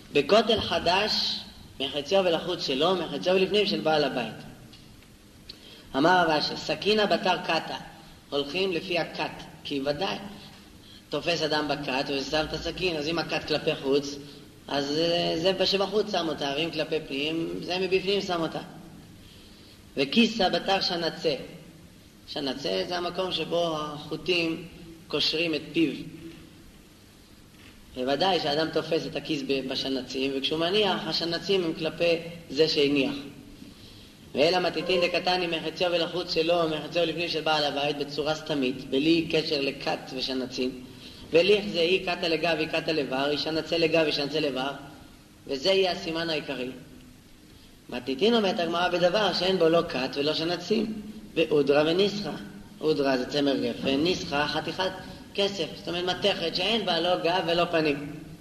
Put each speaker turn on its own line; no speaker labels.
בכותל חדש, מחציו ולחוץ שלו, מחציו ולפנים של בעל הבית. אמר רב אשר, סכינה בתר קטה, הולכים לפי הקט, כי ודאי, תופס אדם בקט ושם את הסכין, אז אם הקט כלפי חוץ, אז זה שבחוץ שם אותה, ואם כלפי פנים, זה מבפנים שם אותה. וכיסה בתר שנצה. שנצה זה המקום שבו החוטים קושרים את פיו. וודאי שאדם תופס את הכיס בשנצים, וכשהוא מניח, השנצים הם כלפי זה שהניח. ואלה מתיתין דקתני מחציו ולחוץ שלו, מחציו ולפנים של בעל הבית, בצורה סתמית, בלי קשר לקט ושנצים. וליך זה היא קטה לגב, היא קטה לבר, היא שנצה לגב, היא שנצה לבר, וזה יהיה הסימן העיקרי. מתיתין אומרת הגמרא בדבר שאין בו לא קט ולא שנצים, ואודרה וניסחה. אודרה זה צמר גפן, ניסחה חתיכת כסף, זאת אומרת מתכת שאין בה לא גב ולא פנים.